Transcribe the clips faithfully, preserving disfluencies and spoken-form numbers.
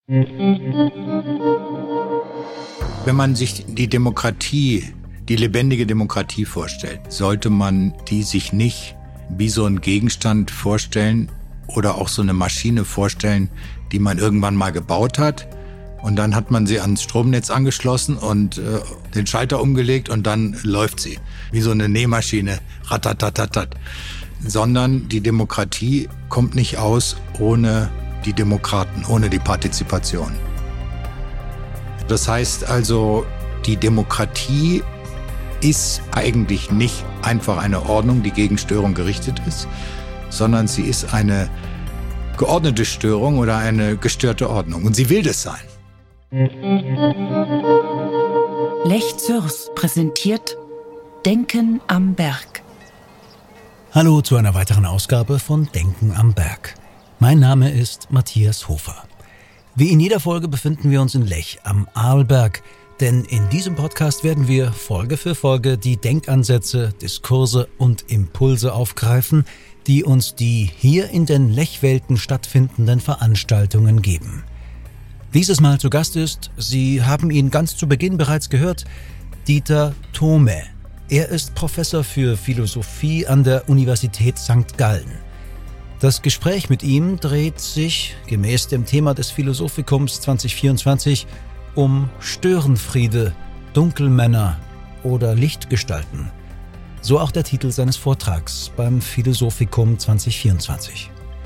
Wenn man sich die Demokratie, die lebendige Demokratie vorstellt, sollte man die sich nicht wie so ein Gegenstand vorstellen oder auch so eine Maschine vorstellen, die man irgendwann mal gebaut hat. Und dann hat man sie ans Stromnetz angeschlossen und äh, den Schalter umgelegt und dann läuft sie. Wie so eine Nähmaschine. Ratatatatat. Sondern die Demokratie kommt nicht aus ohne die Demokraten, ohne die Partizipation. Das heißt also, die Demokratie ist eigentlich nicht einfach eine Ordnung, die gegen Störung gerichtet ist, sondern sie ist eine geordnete Störung oder eine gestörte Ordnung. Und sie will das sein. Lech Zürs präsentiert Denken am Berg. Hallo zu einer weiteren Ausgabe von Denken am Berg. Mein Name ist Matthias Hofer. Wie in jeder Folge befinden wir uns in Lech am Arlberg, denn in diesem Podcast werden wir Folge für Folge die Denkansätze, Diskurse und Impulse aufgreifen, die uns die hier in den Lechwelten stattfindenden Veranstaltungen geben. Dieses Mal zu Gast ist, Sie haben ihn ganz zu Beginn bereits gehört, Dieter Thome. Er ist Professor für Philosophie an der Universität Sankt Gallen. Das Gespräch mit ihm dreht sich, gemäß dem Thema des Philosophikums zwanzig vierundzwanzig, um Störenfriede, Dunkelmänner oder Lichtgestalten. So auch der Titel seines Vortrags beim Philosophikum zwanzig vierundzwanzig.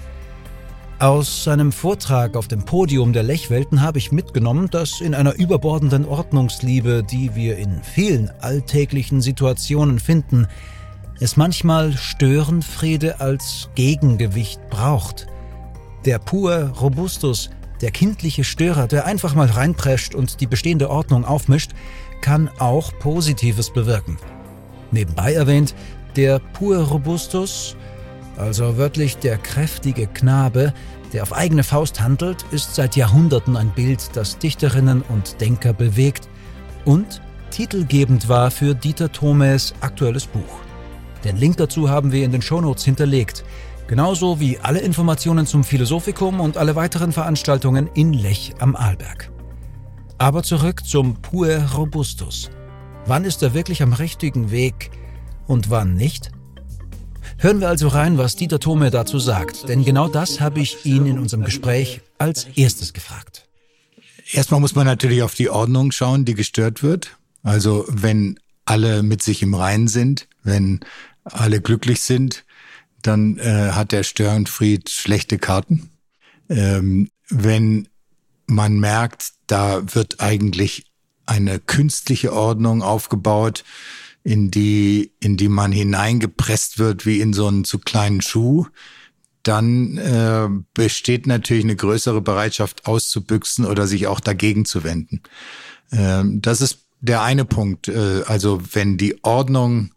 Aus seinem Vortrag auf dem Podium der Lechwelten habe ich mitgenommen, dass in einer überbordenden Ordnungsliebe, die wir in vielen alltäglichen Situationen finden, es manchmal Störenfriede als Gegengewicht braucht. Der Puer Robustus, der kindliche Störer, der einfach mal reinprescht und die bestehende Ordnung aufmischt, kann auch Positives bewirken. Nebenbei erwähnt, der Puer Robustus, also wörtlich der kräftige Knabe, der auf eigene Faust handelt, ist seit Jahrhunderten ein Bild, das Dichterinnen und Denker bewegt und titelgebend war für Dieter Thomes aktuelles Buch. Den Link dazu haben wir in den Shownotes hinterlegt, genauso wie alle Informationen zum Philosophikum und alle weiteren Veranstaltungen in Lech am Arlberg. Aber zurück zum Puer Robustus. Wann ist er wirklich am richtigen Weg und wann nicht? Hören wir also rein, was Dieter Thome dazu sagt, denn genau das habe ich ihn in unserem Gespräch als erstes gefragt. Erstmal muss man natürlich auf die Ordnung schauen, die gestört wird. Also wenn alle mit sich im Reinen sind, wenn alle glücklich sind, dann äh, hat der Störenfried schlechte Karten. Ähm, wenn man merkt, da wird eigentlich eine künstliche Ordnung aufgebaut, in die in die man hineingepresst wird wie in so einen zu kleinen Schuh, dann äh, besteht natürlich eine größere Bereitschaft auszubüchsen oder sich auch dagegen zu wenden. Ähm, das ist der eine Punkt. Äh, also wenn die Ordnung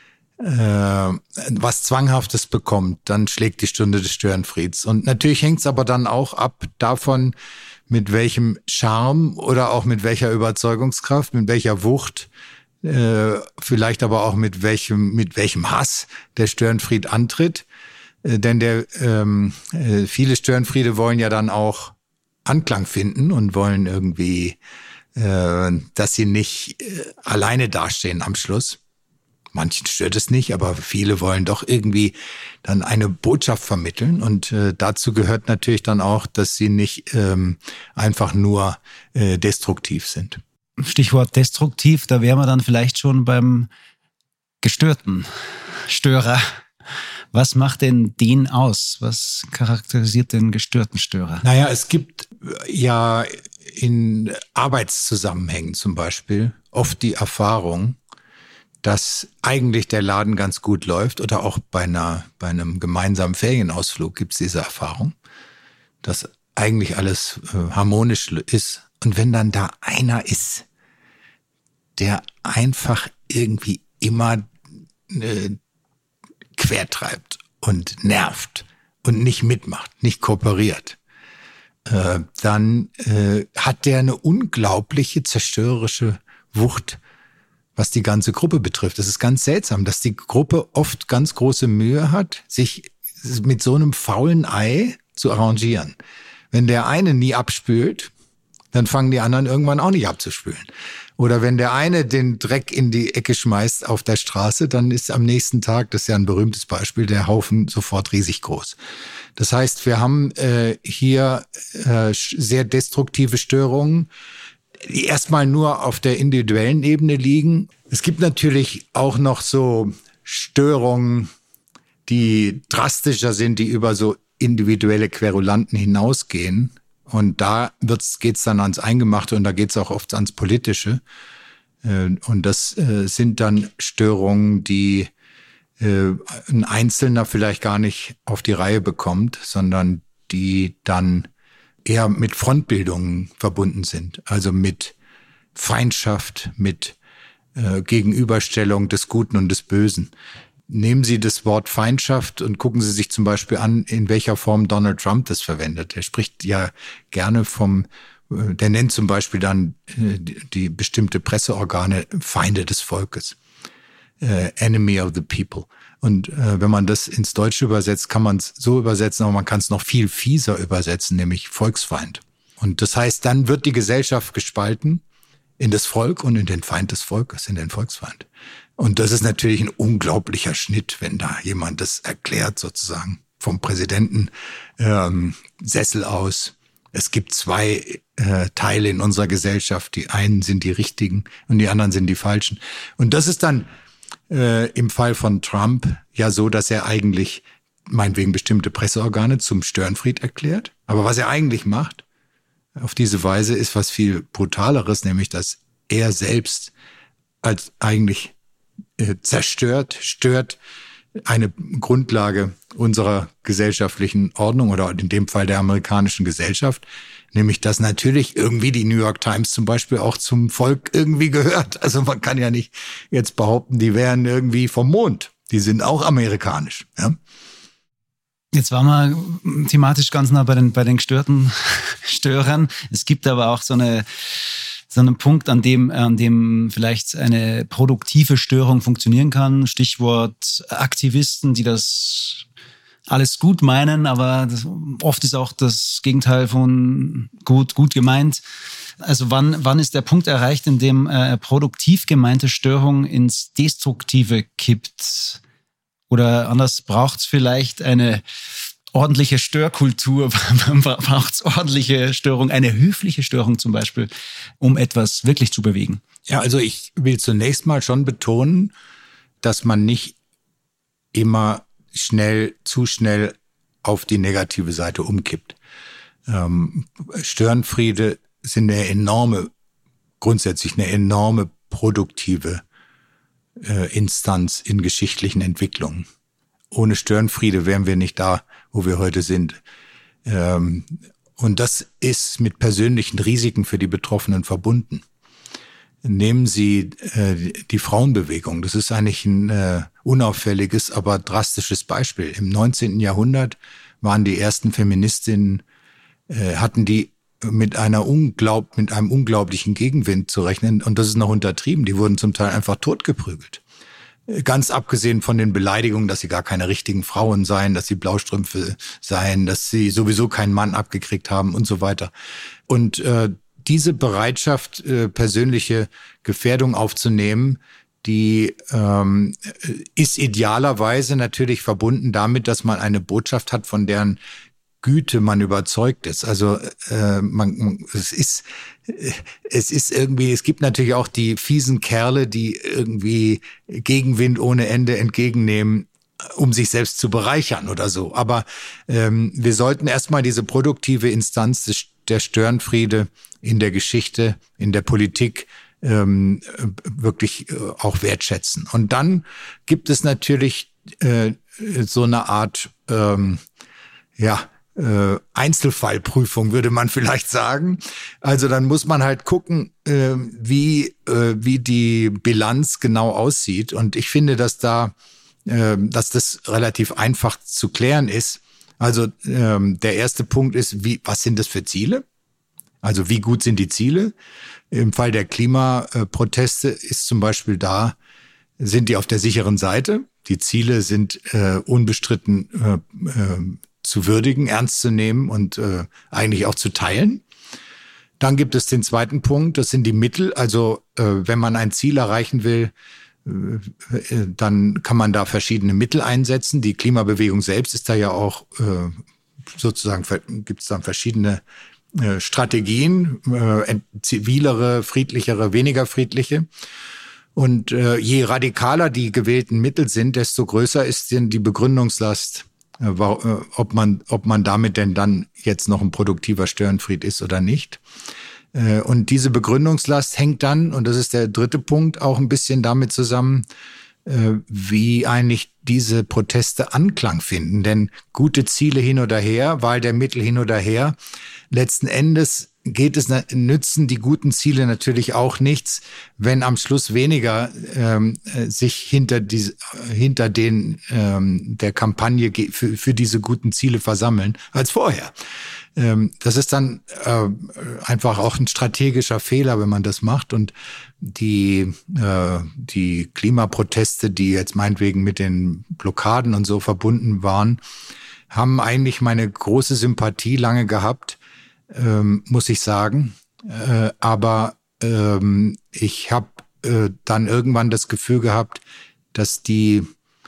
äh, was Zwanghaftes bekommt, dann schlägt die Stunde des Störenfrieds. Und natürlich hängt es aber dann auch ab davon, mit welchem Charme oder auch mit welcher Überzeugungskraft, mit welcher Wucht, äh, vielleicht aber auch mit welchem mit welchem Hass der Störenfried antritt. Äh, denn der ähm, äh, viele Störenfriede wollen ja dann auch Anklang finden und wollen irgendwie, äh, dass sie nicht äh, alleine dastehen am Schluss. Manchen stört es nicht, aber viele wollen doch irgendwie dann eine Botschaft vermitteln. Und äh, dazu gehört natürlich dann auch, dass sie nicht ähm, einfach nur äh, destruktiv sind. Stichwort destruktiv, da wären wir dann vielleicht schon beim gestörten Störer. Was macht denn den aus? Was charakterisiert den gestörten Störer? Naja, es gibt ja in Arbeitszusammenhängen zum Beispiel oft die Erfahrung, dass eigentlich der Laden ganz gut läuft oder auch bei einer bei einem gemeinsamen Ferienausflug gibt es diese Erfahrung, dass eigentlich alles äh, harmonisch ist. Und wenn dann da einer ist, der einfach irgendwie immer äh, quertreibt und nervt und nicht mitmacht, nicht kooperiert, äh, dann äh, hat der eine unglaubliche zerstörerische Wucht, was die ganze Gruppe betrifft. Es ist ganz seltsam, dass die Gruppe oft ganz große Mühe hat, sich mit so einem faulen Ei zu arrangieren. Wenn der eine nie abspült, dann fangen die anderen irgendwann auch nicht abzuspülen. Oder wenn der eine den Dreck in die Ecke schmeißt auf der Straße, dann ist am nächsten Tag, das ist ja ein berühmtes Beispiel, der Haufen sofort riesig groß. Das heißt, wir haben äh, hier äh, sehr destruktive Störungen, die erstmal nur auf der individuellen Ebene liegen. Es gibt natürlich auch noch so Störungen, die drastischer sind, die über so individuelle Querulanten hinausgehen. Und da geht es dann ans Eingemachte und da geht es auch oft ans Politische. Und das sind dann Störungen, die ein Einzelner vielleicht gar nicht auf die Reihe bekommt, sondern die dann eher mit Frontbildungen verbunden sind. Also mit Feindschaft, mit Gegenüberstellung des Guten und des Bösen. Nehmen Sie das Wort Feindschaft und gucken Sie sich zum Beispiel an, in welcher Form Donald Trump das verwendet. Er spricht ja gerne vom, der nennt zum Beispiel dann die, die bestimmte Presseorgane Feinde des Volkes, äh, Enemy of the People. Und äh, wenn man das ins Deutsche übersetzt, kann man es so übersetzen, aber man kann es noch viel fieser übersetzen, nämlich Volksfeind. Und das heißt, dann wird die Gesellschaft gespalten in das Volk und in den Feind des Volkes, in den Volksfeind. Und das ist natürlich ein unglaublicher Schnitt, wenn da jemand das erklärt, sozusagen vom Präsidenten ähm, Sessel aus. Es gibt zwei äh, Teile in unserer Gesellschaft. Die einen sind die richtigen und die anderen sind die falschen. Und das ist dann äh, im Fall von Trump ja so, dass er eigentlich meinetwegen bestimmte Presseorgane zum Störenfried erklärt. Aber was er eigentlich macht auf diese Weise ist was viel Brutaleres, nämlich dass er selbst als eigentlich zerstört, stört eine Grundlage unserer gesellschaftlichen Ordnung oder in dem Fall der amerikanischen Gesellschaft, nämlich dass natürlich irgendwie die New York Times zum Beispiel auch zum Volk irgendwie gehört. Also man kann ja nicht jetzt behaupten, die wären irgendwie vom Mond. Die sind auch amerikanisch. Ja? Jetzt waren wir thematisch ganz nah bei den, bei den gestörten Störern. Es gibt aber auch so eine so einen Punkt, an dem, an dem vielleicht eine produktive Störung funktionieren kann. Stichwort Aktivisten, die das alles gut meinen, aber das, oft ist auch das Gegenteil von gut, gut gemeint. Also wann, wann ist der Punkt erreicht, in dem äh, produktiv gemeinte Störung ins Destruktive kippt? Oder anders, braucht es vielleicht eine ordentliche Störkultur, braucht es ordentliche Störung, eine höfliche Störung zum Beispiel, um etwas wirklich zu bewegen? Ja, also ich will zunächst mal schon betonen, dass man nicht immer schnell, zu schnell auf die negative Seite umkippt. Ähm, Störenfriede sind eine enorme, grundsätzlich eine enorme produktive äh, Instanz in geschichtlichen Entwicklungen. Ohne Störenfriede wären wir nicht da, wo wir heute sind. Ähm, und das ist mit persönlichen Risiken für die Betroffenen verbunden. Nehmen Sie äh, die Frauenbewegung. Das ist eigentlich ein äh, unauffälliges, aber drastisches Beispiel. Im neunzehnten Jahrhundert waren die ersten Feministinnen, äh, hatten die mit einer unglaub, mit einem unglaublichen Gegenwind zu rechnen. Und das ist noch untertrieben. Die wurden zum Teil einfach totgeprügelt. Ganz abgesehen von den Beleidigungen, dass sie gar keine richtigen Frauen seien, dass sie Blaustrümpfe seien, dass sie sowieso keinen Mann abgekriegt haben und so weiter. Und äh, diese Bereitschaft, äh, persönliche Gefährdung aufzunehmen, die ähm, ist idealerweise natürlich verbunden damit, dass man eine Botschaft hat, von deren Güte man überzeugt ist. Also äh, man, es ist es ist irgendwie, es gibt natürlich auch die fiesen Kerle, die irgendwie Gegenwind ohne Ende entgegennehmen, um sich selbst zu bereichern oder so. Aber ähm, wir sollten erstmal diese produktive Instanz des, der Störenfriede in der Geschichte, in der Politik ähm, wirklich äh, auch wertschätzen. Und dann gibt es natürlich äh, so eine Art, ähm, ja, Äh, Einzelfallprüfung, würde man vielleicht sagen. Also dann muss man halt gucken, äh, wie äh, wie die Bilanz genau aussieht. Und ich finde, dass da, äh, dass das relativ einfach zu klären ist. Also äh, der erste Punkt ist, wie was sind das für Ziele? Also wie gut sind die Ziele? Im Fall der Klimaproteste ist zum Beispiel da, sind die auf der sicheren Seite. Die Ziele sind äh, unbestritten äh, äh, zu würdigen, ernst zu nehmen und äh, eigentlich auch zu teilen. Dann gibt es den zweiten Punkt, das sind die Mittel. Also äh, wenn man ein Ziel erreichen will, äh, dann kann man da verschiedene Mittel einsetzen. Die Klimabewegung selbst ist da ja auch äh, sozusagen, gibt es dann verschiedene äh, Strategien, äh, zivilere, friedlichere, weniger friedliche. Und äh, je radikaler die gewählten Mittel sind, desto größer ist denn die Begründungslast, äh, ob man, ob man damit denn dann jetzt noch ein produktiver Störenfried ist oder nicht. Äh, und diese Begründungslast hängt dann, und das ist der dritte Punkt, auch ein bisschen damit zusammen, äh, wie eigentlich diese Proteste Anklang finden. Denn gute Ziele hin oder her, Wahl der Mittel hin oder her, letzten Endes geht es, nützen die guten Ziele natürlich auch nichts, wenn am Schluss weniger ähm, sich hinter die, hinter den ähm, der Kampagne für, für diese guten Ziele versammeln als vorher. Ähm, das ist dann äh, einfach auch ein strategischer Fehler, wenn man das macht. Und die äh, die Klimaproteste, die jetzt meinetwegen mit den Blockaden und so verbunden waren, haben eigentlich meine große Sympathie lange gehabt. Ähm, muss ich sagen. Äh, aber ähm, ich habe äh, dann irgendwann das Gefühl gehabt, dass die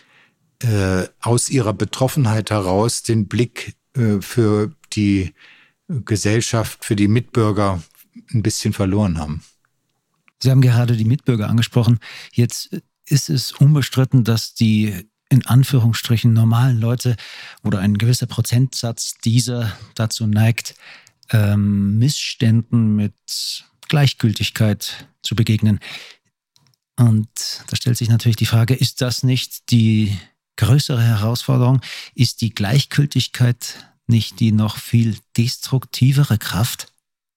äh, aus ihrer Betroffenheit heraus den Blick äh, für die Gesellschaft, für die Mitbürger ein bisschen verloren haben. Sie haben gerade die Mitbürger angesprochen. Jetzt ist es unbestritten, dass die in Anführungsstrichen normalen Leute oder ein gewisser Prozentsatz dieser dazu neigt, Ähm, Missständen mit Gleichgültigkeit zu begegnen. Und da stellt sich natürlich die Frage, ist das nicht die größere Herausforderung? Ist die Gleichgültigkeit nicht die noch viel destruktivere Kraft?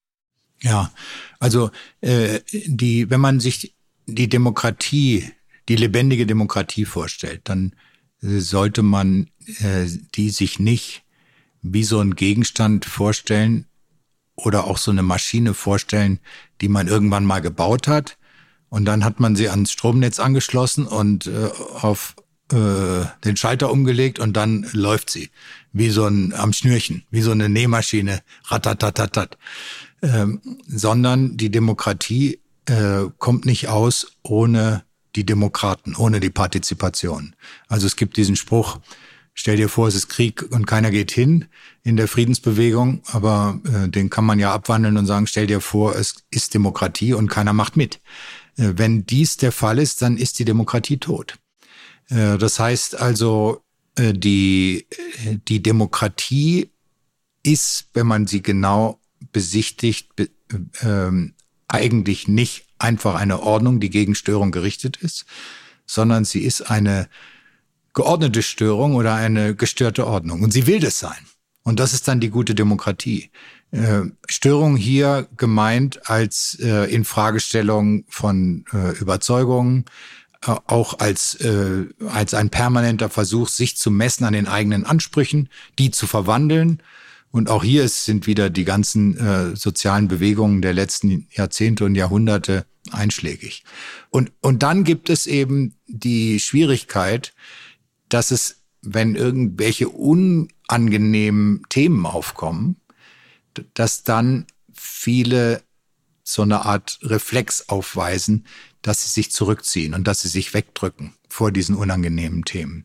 Ja, also äh, die, wenn man sich die Demokratie, die lebendige Demokratie vorstellt, dann äh, sollte man äh, die sich nicht wie so ein Gegenstand vorstellen, oder auch so eine Maschine vorstellen, die man irgendwann mal gebaut hat. Und dann hat man sie ans Stromnetz angeschlossen und äh, auf äh, den Schalter umgelegt und dann läuft sie. Wie so ein am Schnürchen, wie so eine Nähmaschine, ratatatatat. Ähm, sondern die Demokratie äh, kommt nicht aus ohne die Demokraten, ohne die Partizipation. Also es gibt diesen Spruch, stell dir vor, es ist Krieg und keiner geht hin in der Friedensbewegung, aber äh, den kann man ja abwandeln und sagen, stell dir vor, es ist Demokratie und keiner macht mit. Äh, wenn dies der Fall ist, dann ist die Demokratie tot. Äh, das heißt also, äh, die, die Demokratie ist, wenn man sie genau besichtigt, be, äh, eigentlich nicht einfach eine Ordnung, die gegen Störung gerichtet ist, sondern sie ist eine geordnete Störung oder eine gestörte Ordnung. Und sie will das sein. Und das ist dann die gute Demokratie. Äh, Störung hier gemeint als äh, Infragestellung von äh, Überzeugungen, äh, auch als, äh, als ein permanenter Versuch, sich zu messen an den eigenen Ansprüchen, die zu verwandeln. Und auch hier ist, sind wieder die ganzen äh, sozialen Bewegungen der letzten Jahrzehnte und Jahrhunderte einschlägig. Und, und dann gibt es eben die Schwierigkeit, dass es, wenn irgendwelche unangenehmen Themen aufkommen, dass dann viele so eine Art Reflex aufweisen, dass sie sich zurückziehen und dass sie sich wegdrücken vor diesen unangenehmen Themen.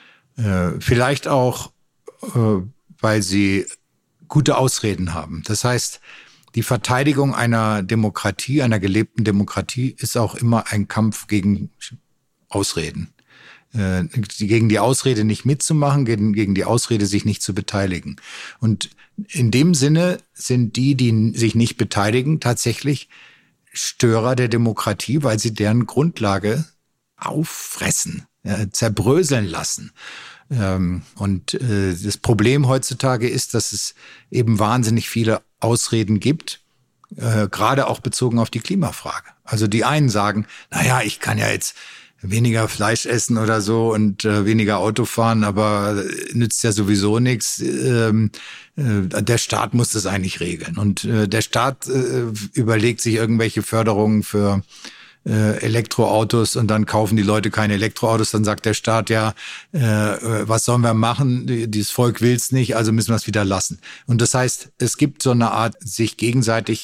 Äh, vielleicht auch, äh, weil sie gute Ausreden haben. Das heißt, die Verteidigung einer Demokratie, einer gelebten Demokratie, ist auch immer ein Kampf gegen Ausreden. Äh, gegen die Ausrede nicht mitzumachen, gegen, gegen die Ausrede sich nicht zu beteiligen. Und in dem Sinne sind die, die sich nicht beteiligen, tatsächlich Störer der Demokratie, weil sie deren Grundlage auffressen, ja, zerbröseln lassen. Ähm, und äh, das Problem heutzutage ist, dass es eben wahnsinnig viele Ausreden gibt, äh, gerade auch bezogen auf die Klimafrage. Also die einen sagen, naja, ich kann ja jetzt weniger Fleisch essen oder so und äh, weniger Auto fahren, aber nützt ja sowieso nichts. Ähm, äh, der Staat muss das eigentlich regeln. Und äh, der Staat äh, überlegt sich irgendwelche Förderungen für äh, Elektroautos und dann kaufen die Leute keine Elektroautos. Dann sagt der Staat, ja, äh, was sollen wir machen? Dieses Volk will's nicht, also müssen wir es wieder lassen. Und das heißt, es gibt so eine Art sich gegenseitig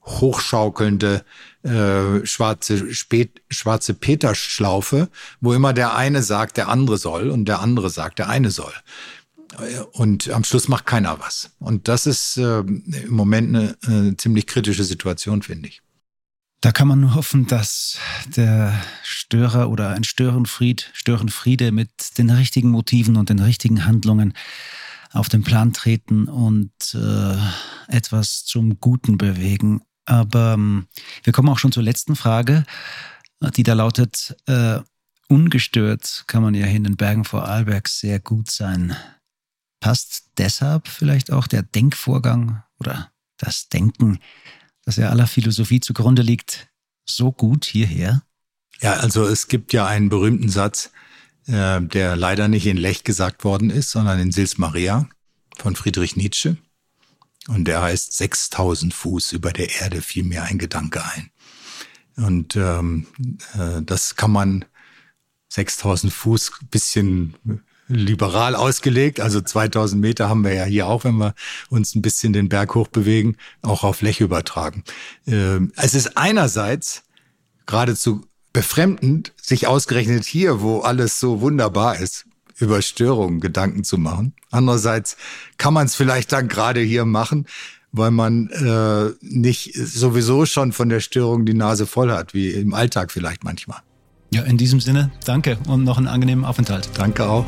hochschaukelnde äh, schwarze, Spät, schwarze Peterschlaufe, wo immer der eine sagt, der andere soll und der andere sagt, der eine soll. Und am Schluss macht keiner was. Und das ist äh, im Moment eine, eine ziemlich kritische Situation, finde ich. Da kann man nur hoffen, dass der Störer oder ein Störenfried, Störenfriede mit den richtigen Motiven und den richtigen Handlungen auf den Plan treten und äh, etwas zum Guten bewegen. Aber ähm, wir kommen auch schon zur letzten Frage, die da lautet, äh, ungestört kann man ja hier in den Bergen vor Arlberg sehr gut sein. Passt deshalb vielleicht auch der Denkvorgang oder das Denken, das ja aller Philosophie zugrunde liegt, so gut hierher? Ja, also es gibt ja einen berühmten Satz, äh, der leider nicht in Lech gesagt worden ist, sondern in Sils Maria von Friedrich Nietzsche. Und der heißt, sechstausend Fuß über der Erde fiel mir ein Gedanke ein. Und ähm, äh, das kann man, sechstausend Fuß, bisschen liberal ausgelegt, also zweitausend Meter haben wir ja hier auch, wenn wir uns ein bisschen den Berg hoch bewegen, auch auf Lech übertragen. Ähm, es ist einerseits geradezu befremdend, sich ausgerechnet hier, wo alles so wunderbar ist, über Störungen Gedanken zu machen. Andererseits kann man es vielleicht dann gerade hier machen, weil man äh, nicht sowieso schon von der Störung die Nase voll hat, wie im Alltag vielleicht manchmal. Ja, in diesem Sinne, danke und noch einen angenehmen Aufenthalt. Danke auch.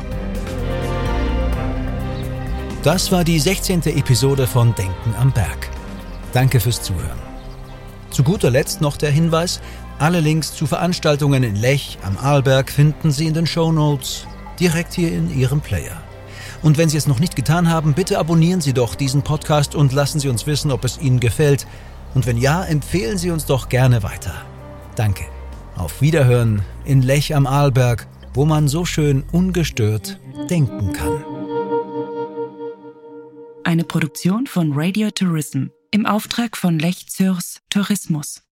Das war die sechzehnte Episode von Denken am Berg. Danke fürs Zuhören. Zu guter Letzt noch der Hinweis, alle Links zu Veranstaltungen in Lech am Arlberg finden Sie in den Shownotes, direkt hier in Ihrem Player. Und wenn Sie es noch nicht getan haben, bitte abonnieren Sie doch diesen Podcast und lassen Sie uns wissen, ob es Ihnen gefällt. Und wenn ja, empfehlen Sie uns doch gerne weiter. Danke. Auf Wiederhören in Lech am Arlberg, wo man so schön ungestört denken kann. Eine Produktion von Radio Tourism im Auftrag von Lech Zürs Tourismus.